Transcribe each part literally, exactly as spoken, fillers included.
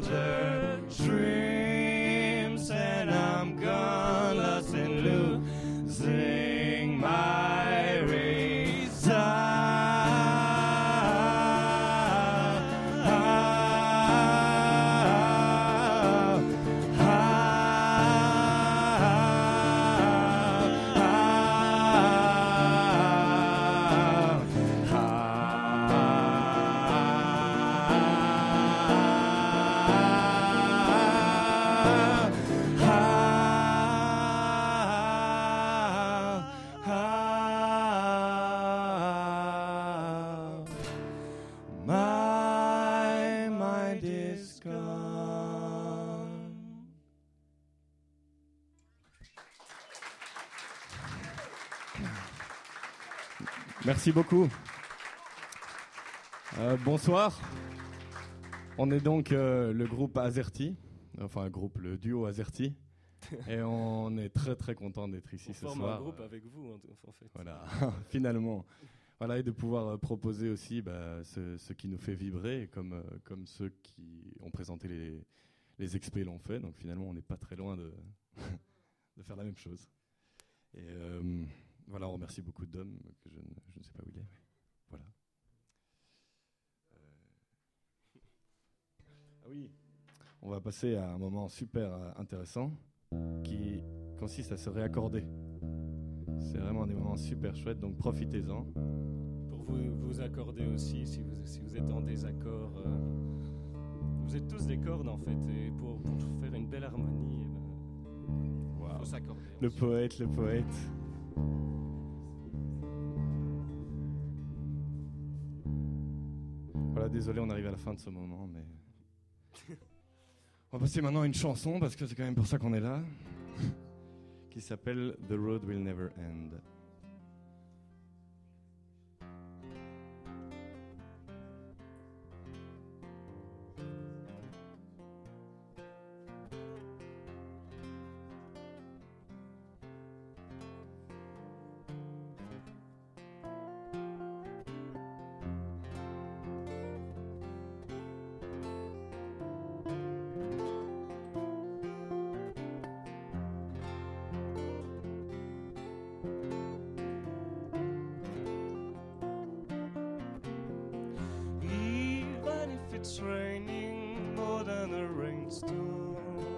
other dreams, and I'm gone, lost and losing my reason. Merci beaucoup. Euh, bonsoir. On est donc euh, le groupe Azerty, enfin un groupe, le duo Azerty, et on est très très content d'être ici on ce forme soir. Un groupe avec vous en fait. Voilà, finalement. Voilà, et de pouvoir euh, proposer aussi bah, ce, ce qui nous fait vibrer, comme, euh, comme ceux qui ont présenté les, les expés l'ont fait. Donc finalement, on n'est pas très loin de, de faire la même chose. Et euh, voilà, on remercie beaucoup d'hommes, que je ne, je ne sais pas où il est. Mais voilà. Euh... Ah oui, on va passer à un moment super euh, intéressant qui consiste à se réaccorder. C'est vraiment des moments super chouettes, donc profitez-en. Pour vous, vous accorder aussi, si vous, si vous êtes en désaccord, euh, vous êtes tous des cordes en fait, et pour, pour faire une belle harmonie, il ben, wow. faut s'accorder. Le poète, le poète. Voilà, désolé, on arrive à la fin de ce moment, mais on va passer maintenant à une chanson, parce que c'est quand même pour ça qu'on est là, qui s'appelle The Road Will Never End. It's raining more than a rainstorm.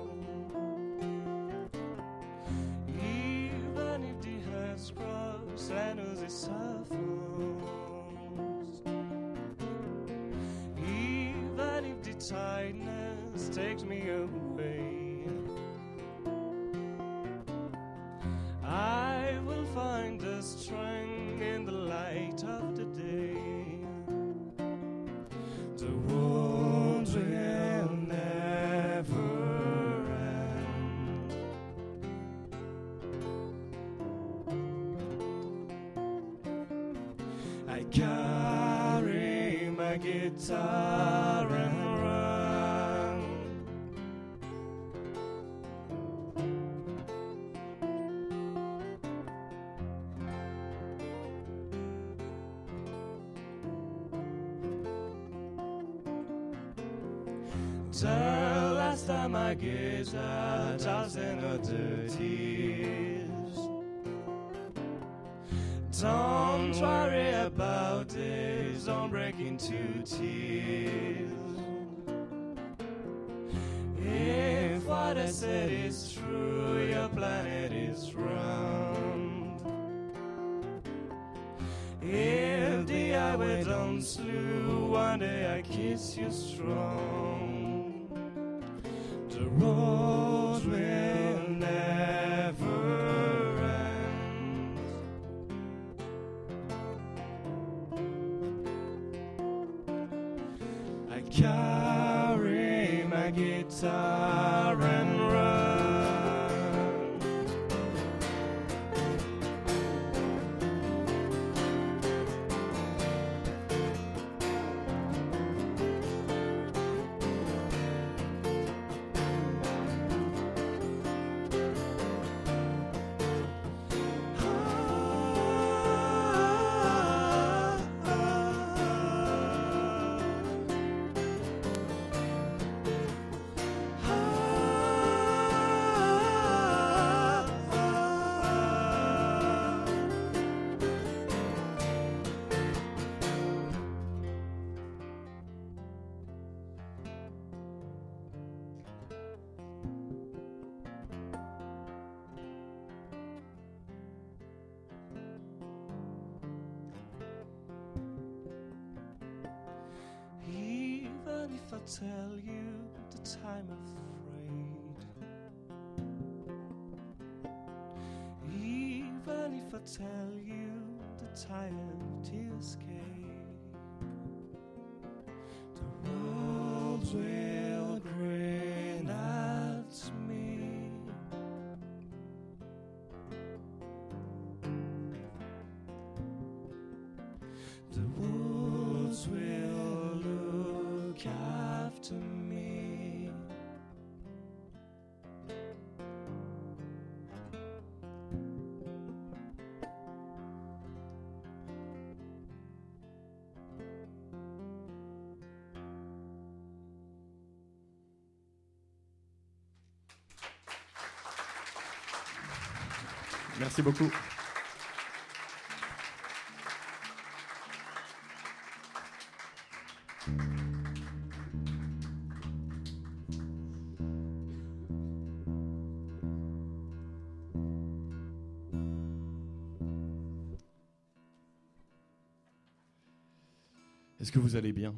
Even if the hands cross and as it suffers. Even if the tiredness takes me away, I will find the strength in the light of the day. The world will never end. I carry my guitar and run. The last time I gazed at thousand other tears. Don't worry about this, don't break into tears. If what I said is true, your planet is round. If the highway don't slew, one day I kiss you strong. The road will never end. I carry my guitar and run. tell you that I'm afraid, even if I tell you that I have to escape, the world will grin at me. The woods will look after me. Merci beaucoup. Est-ce que vous allez bien?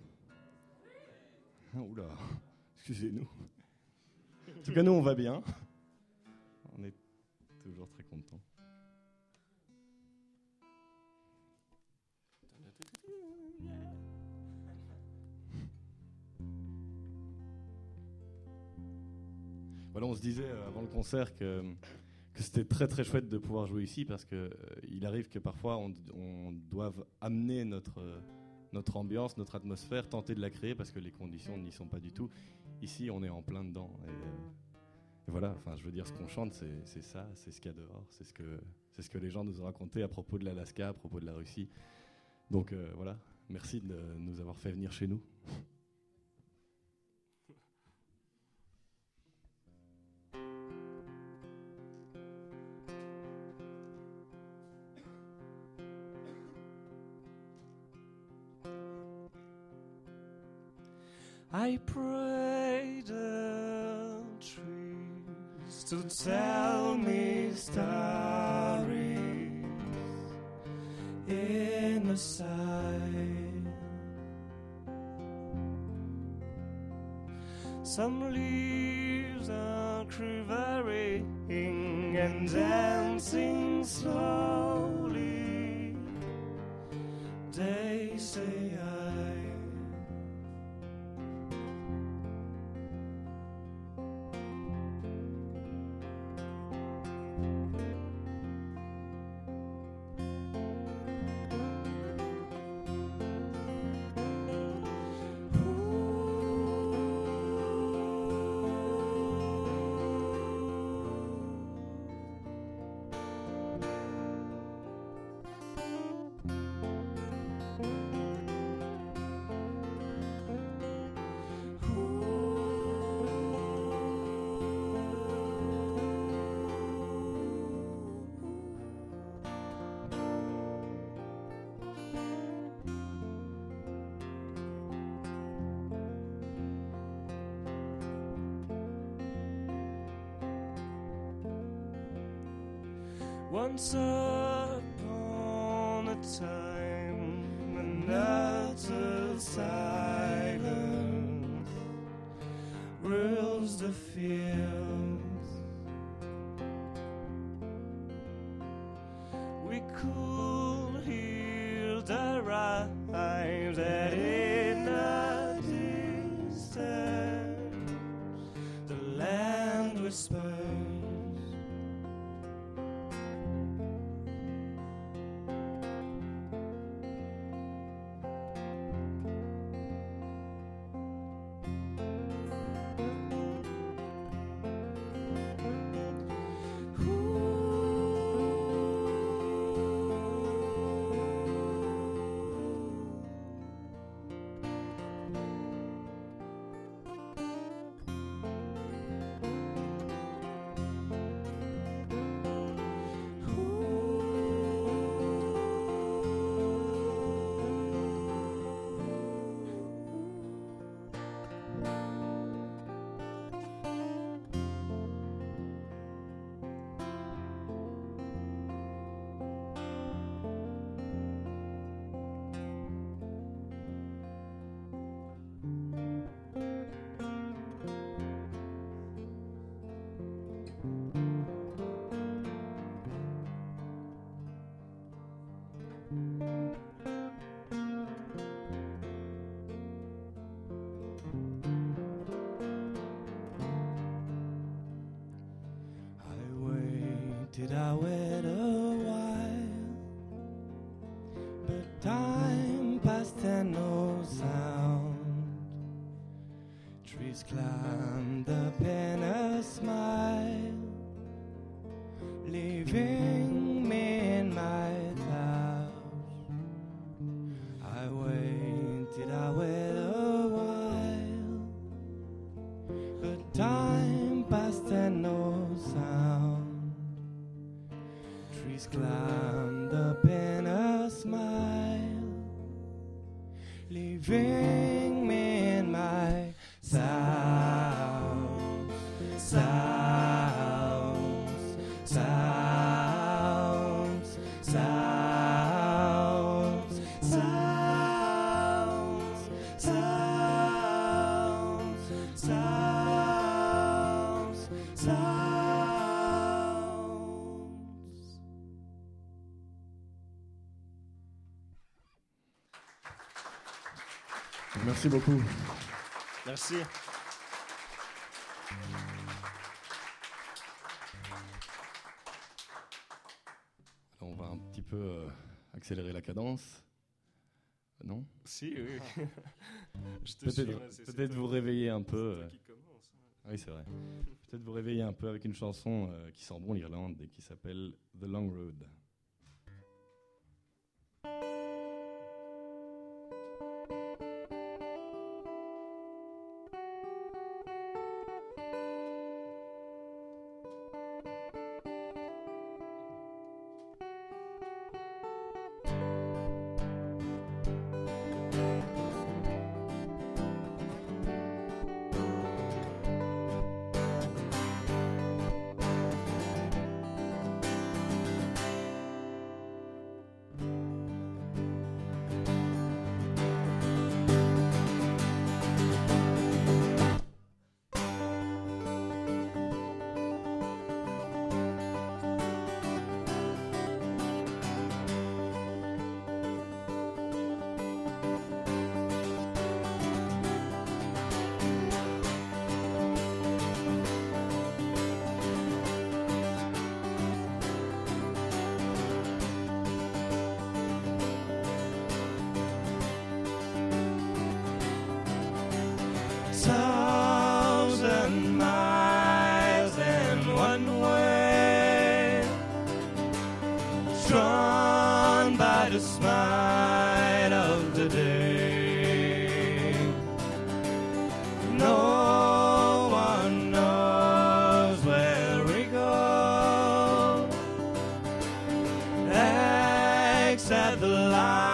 Oula, excusez-nous. En tout cas, nous, on va bien. On est toujours très contents. Voilà, on se disait euh, avant le concert que, que c'était très très chouette de pouvoir jouer ici parce que euh, il arrive que parfois on, on doive amener notre, euh, notre ambiance, notre atmosphère, tenter de la créer parce que les conditions n'y sont pas du tout. Ici, on est en plein dedans. Et, euh, et voilà, enfin, je veux dire, ce qu'on chante, c'est, c'est ça, c'est ce qu'il y a dehors, c'est ce, que, c'est ce que les gens nous ont raconté à propos de l'Alaska, à propos de la Russie. Donc euh, voilà, merci de nous avoir fait venir chez nous. I pray the trees to tell me stories in the side. Some leaves are quivering and dancing slowly. They say I once upon a time, an utter silence rules the fields. We could hear the rhymes that in the distance the land whispers. waited, I wait a while, but time passed and no sound. Trees climbed up in a smile, leaving me in my clouds. I waited, I wait a while, but time passed and no sound. Trees climbed up in a smile, leaving me in my sounds, sounds, sounds, sounds, sounds, sounds, sounds, sounds. Merci beaucoup. Merci. Alors, on va un petit peu euh, accélérer la cadence. Non ? Si, oui. Je te Peut-être, suis, hein, c'est- peut-être c'est vous toi- réveiller un peu. c'est toi euh. qui commence, hein. Ah oui, c'est vrai. Peut-être vous réveiller un peu avec une chanson euh, qui sent bon l'Irlande et qui s'appelle The Long Road. Thousand miles in one way, drawn by the smile of the day. No one knows where we go, except the light